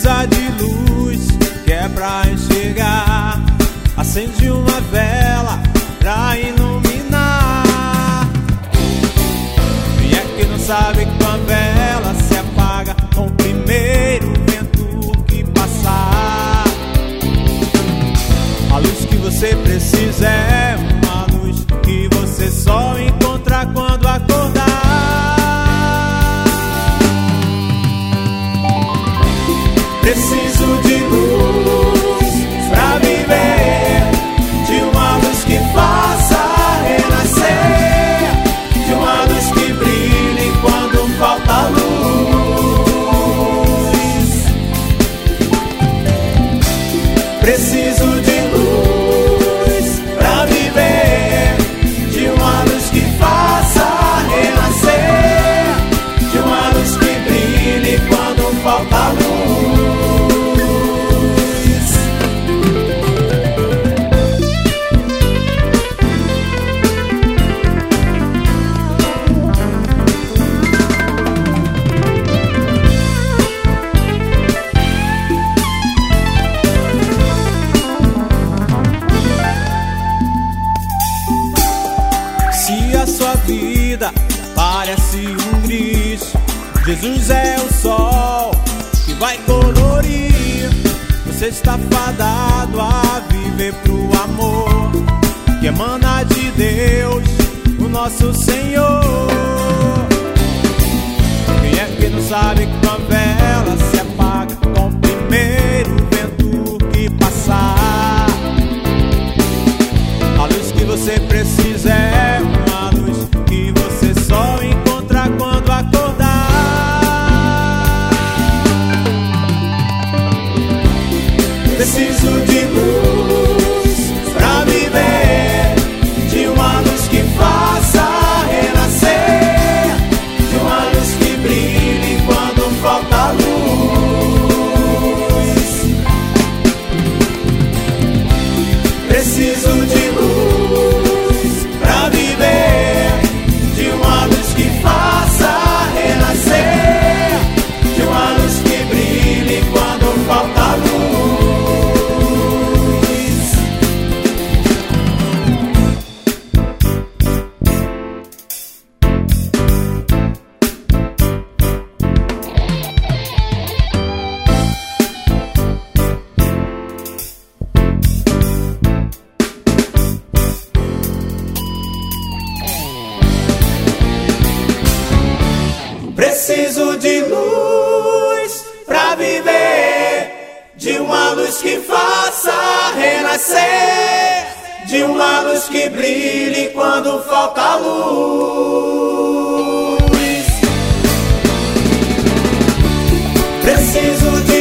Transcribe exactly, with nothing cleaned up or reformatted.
precisa de luz, que é pra enxergar. Acende uma vela pra iluminar. E é que não sabe que a vela se apaga com o primeiro vento que passar. A luz que você precisa é uma luz que você só encontra quando acordar. Preciso de luz pra viver, de uma luz que faça renascer, de uma luz que brilhe quando falta luz. Preciso de luz pra viver, de uma luz que faça renascer, de uma luz que brilhe quando falta luz. Se a sua vida parece um gris, Jesus é o sol que vai colorir. Você está fadado a viver pro amor que emana de Deus, o nosso Senhor. Quem é que não sabe que uma vela se apaga com o primeiro vento que passar? A luz que você precisa é uma luz que você só encontra quando acordar. Preciso de luz pra viver, de uma luz que faça renascer, de uma luz que brilhe quando falta luz. Preciso de luz pra viver, de uma luz que faça renascer, de uma luz que brilhe quando falta luz. Preciso de luz pra viver, de uma luz que faça renascer, de uma luz que brilhe quando falta luz. Preciso de